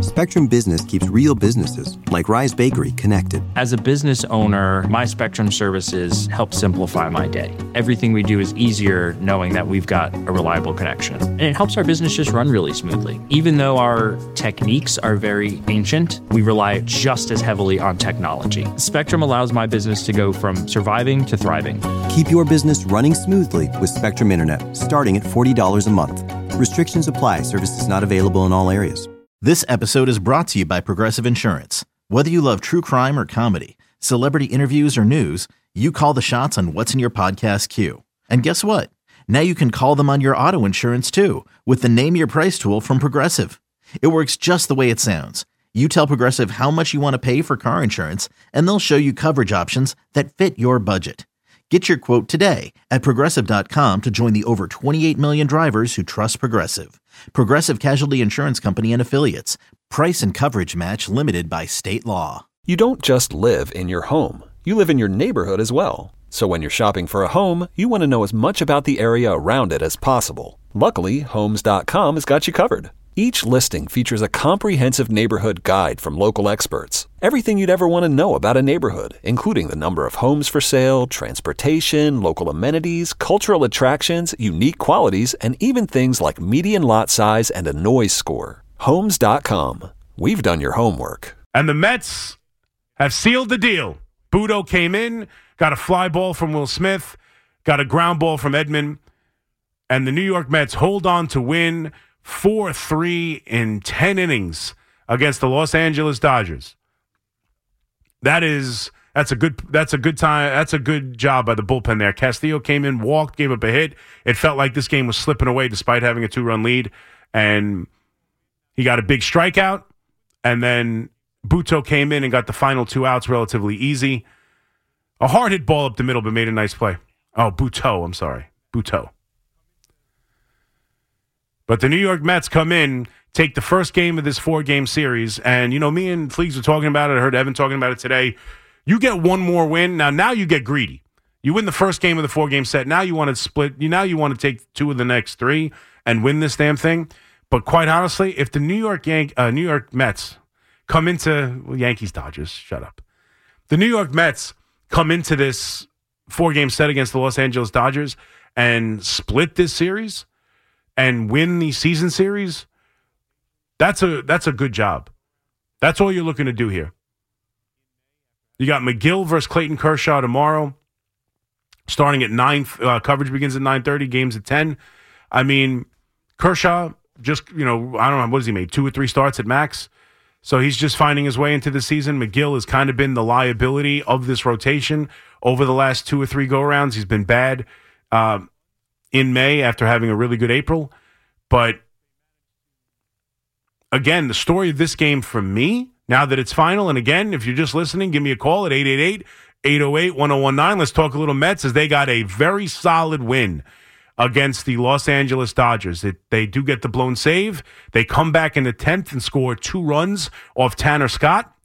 Spectrum Business keeps real businesses, like Rise Bakery, connected. As a business owner, my Spectrum services help simplify my day. Everything we do is easier knowing that we've got a reliable connection. And it helps our business just run really smoothly. Even though our techniques are very ancient, we rely just as heavily on technology. Spectrum allows my business to go from surviving to thriving. Keep your business running smoothly with Spectrum Internet, starting at $40 a month. Restrictions apply. Services not available in all areas. This episode is brought to you by Progressive Insurance. Whether you love true crime or comedy, celebrity interviews or news, you call the shots on what's in your podcast queue. And guess what? Now you can call them on your auto insurance too with the Name Your Price tool from Progressive. It works just the way it sounds. You tell Progressive how much you want to pay for car insurance, and they'll show you coverage options that fit your budget. Get your quote today at Progressive.com to join the over 28 million drivers who trust Progressive. Progressive Casualty Insurance Company and Affiliates. Price and coverage match limited by state law. You don't just live in your home. You live in your neighborhood as well. So when you're shopping for a home, you want to know as much about the area around it as possible. Luckily, Homes.com has got you covered. Each listing features a comprehensive neighborhood guide from local experts. Everything you'd ever want to know about a neighborhood, including the number of homes for sale, transportation, local amenities, cultural attractions, unique qualities, and even things like median lot size and a noise score. Homes.com. We've done your homework. And the Mets have sealed the deal. Budo came in, got a fly ball from Will Smith, got a ground ball from Edman, and the New York Mets hold on to win 4-3 in 10 innings against the Los Angeles Dodgers. That's a good time. That's a good job by the bullpen there. Castillo came in, walked, gave up a hit. It felt like this game was slipping away despite having a 2-run lead, and he got a big strikeout, and then Buto came in and got the final 2 outs relatively easy. A hard hit ball up the middle, but made a nice play. Oh, Buto, I'm sorry. Buto. But the New York Mets come in, take the first game of this 4-game series, and, you know, me and Fleegs were talking about it. I heard Evan talking about it today. You get one more win. Now you get greedy. You win the first game of the 4-game set. Now you want to split. Now you want to take 2 of the next 3 and win this damn thing. But quite honestly, if the New York Mets come into Yankees-Dodgers, shut up. The New York Mets come into this 4-game set against the Los Angeles Dodgers and split this series and win the season series, that's a good job. That's all you're looking to do here. You got McGill versus Clayton Kershaw tomorrow, starting at 9. Coverage begins at 9:30, games at 10. I mean, Kershaw just, I don't know, what has he made, 2 or 3 starts at max? So he's just finding his way into the season. McGill has kind of been the liability of this rotation over the last 2 or 3 go-arounds. He's been bad in May after having a really good April. But again, the story of this game for me, now that it's final, and again, if you're just listening, give me a call at 888-808-1019. Let's talk a little Mets, as they got a very solid win against the Los Angeles Dodgers. They do get the blown save. They come back in the 10th and score 2 runs off Tanner Scott.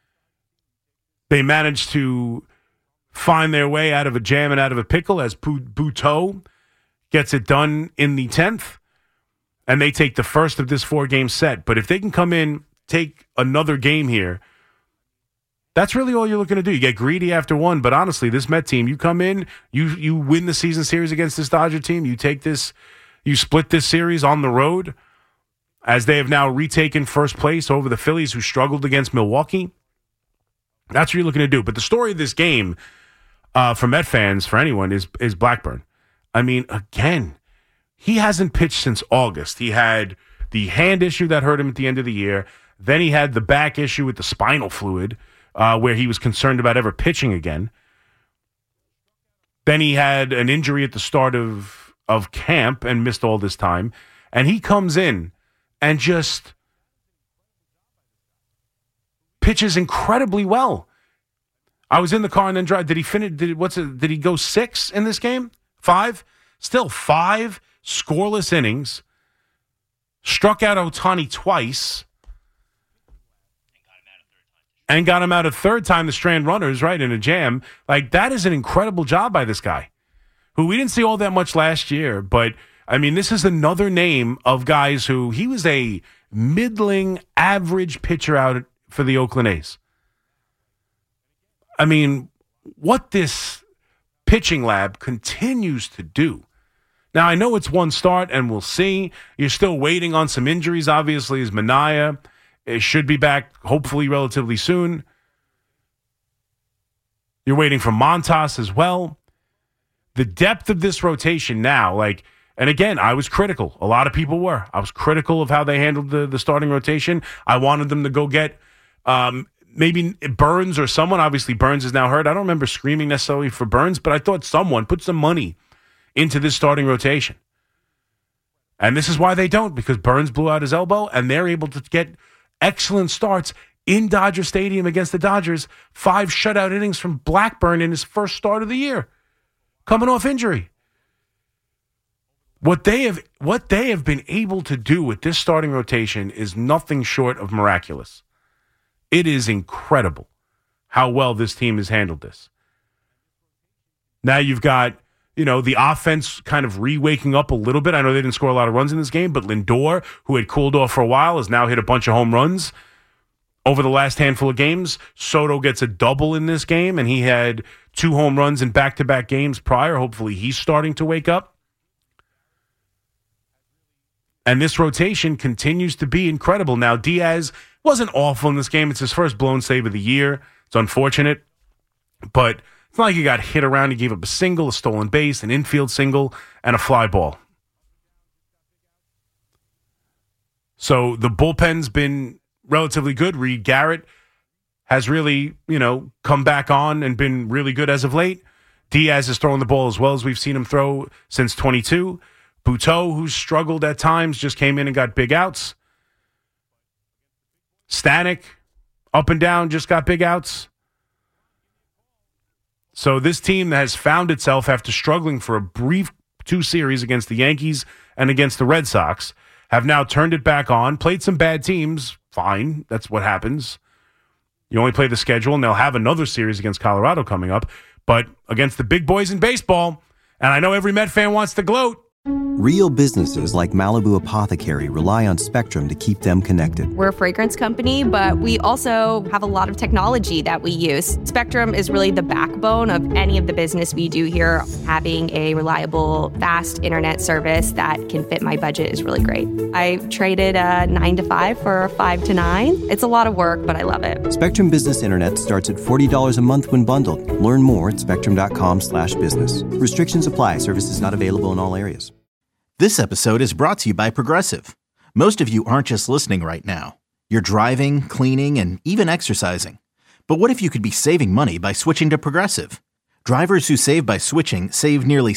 They managed to find their way out of a jam and out of a pickle as Buto gets it done in the 10th, and they take the first of this 4-game set. But if they can come in, take another game here, that's really all you're looking to do. You get greedy after one, but honestly, this Met team, you come in, you win the season series against this Dodger team, you take this, you split this series on the road, as they have now retaken first place over the Phillies, who struggled against Milwaukee. That's what you're looking to do. But the story of this game, for Met fans, for anyone, is Blackburn. I mean, again, he hasn't pitched since August. He had the hand issue that hurt him at the end of the year. Then he had the back issue with the spinal fluid, where he was concerned about ever pitching again. Then he had an injury at the start of camp and missed all this time. And he comes in and just pitches incredibly well. I was in the car and then drive. Did he finish? Did he go 6 in this game? 5? Still 5 scoreless innings. Struck out Ohtani twice. And got him out a third time to strand runners, right, in a jam. Like, that is an incredible job by this guy, who we didn't see all that much last year. But, I mean, this is another name of guys who, he was a middling, average pitcher out for the Oakland A's. I mean, what this pitching lab continues to do. Now, I know it's one start, and we'll see. You're still waiting on some injuries, obviously, as Minaya. It should be back, hopefully, relatively soon. You're waiting for Montas as well. The depth of this rotation now, and again, I was critical. A lot of people were. I was critical of how they handled the starting rotation. I wanted them to go get maybe Burns or someone. Obviously, Burns is now hurt. I don't remember screaming necessarily for Burns, but I thought someone put some money into this starting rotation. And this is why they don't, because Burns blew out his elbow, and they're able to get excellent starts in Dodger Stadium against the Dodgers. 5 shutout innings from Blackburn in his first start of the year, coming off injury. What they have been able to do with this starting rotation is nothing short of miraculous. It is incredible how well this team has handled this. Now you've got, the offense kind of re-waking up a little bit. I know they didn't score a lot of runs in this game, but Lindor, who had cooled off for a while, has now hit a bunch of home runs over the last handful of games. Soto gets a double in this game, and he had 2 home runs in back-to-back games prior. Hopefully he's starting to wake up. And this rotation continues to be incredible. Now, Diaz wasn't awful in this game. It's his first blown save of the year. It's unfortunate, but it's not like he got hit around. He gave up a single, a stolen base, an infield single, and a fly ball. So the bullpen's been relatively good. Reed Garrett has really, come back on and been really good as of late. Diaz is throwing the ball as well as we've seen him throw since 22. Buteau, who's struggled at times, just came in and got big outs. Stanek, up and down, just got big outs. So this team that has found itself after struggling for a brief 2 series against the Yankees and against the Red Sox have now turned it back on, played some bad teams. Fine, that's what happens. You only play the schedule, and they'll have another series against Colorado coming up. But against the big boys in baseball, and I know every Met fan wants to gloat, Real businesses like Malibu Apothecary rely on Spectrum to keep them connected. We're a fragrance company, but we also have a lot of technology that we use. Spectrum is really the backbone of any of the business we do here. Having a reliable, fast internet service that can fit my budget is really great. I traded a 9 to 5 for a 5 to 9. It's a lot of work, but I love it. Spectrum Business Internet starts at $40 a month when bundled. Learn more at spectrum.com/business. Restrictions apply. Services not available in all areas. This episode is brought to you by Progressive. Most of you aren't just listening right now. You're driving, cleaning, and even exercising. But what if you could be saving money by switching to Progressive? Drivers who save by switching save nearly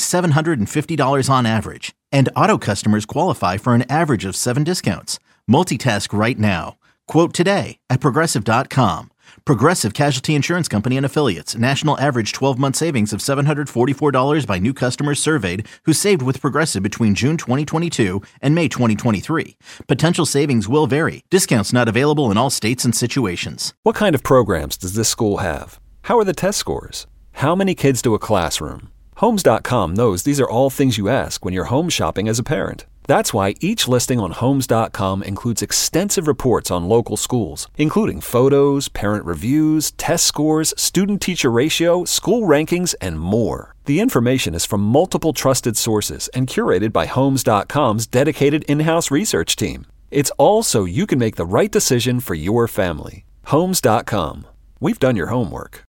$750 on average. And auto customers qualify for an average of 7 discounts. Multitask right now. Quote today at Progressive.com. Progressive Casualty Insurance Company and Affiliates. National average 12-month savings of $744 by new customers surveyed who saved with Progressive between June 2022 and May 2023. Potential savings will vary. Discounts not available in all states and situations. What kind of programs does this school have? How are the test scores? How many kids do a classroom? Homes.com knows these are all things you ask when you're home shopping as a parent. That's why each listing on Homes.com includes extensive reports on local schools, including photos, parent reviews, test scores, student-teacher ratio, school rankings, and more. The information is from multiple trusted sources and curated by Homes.com's dedicated in-house research team. It's all so you can make the right decision for your family. Homes.com. We've done your homework.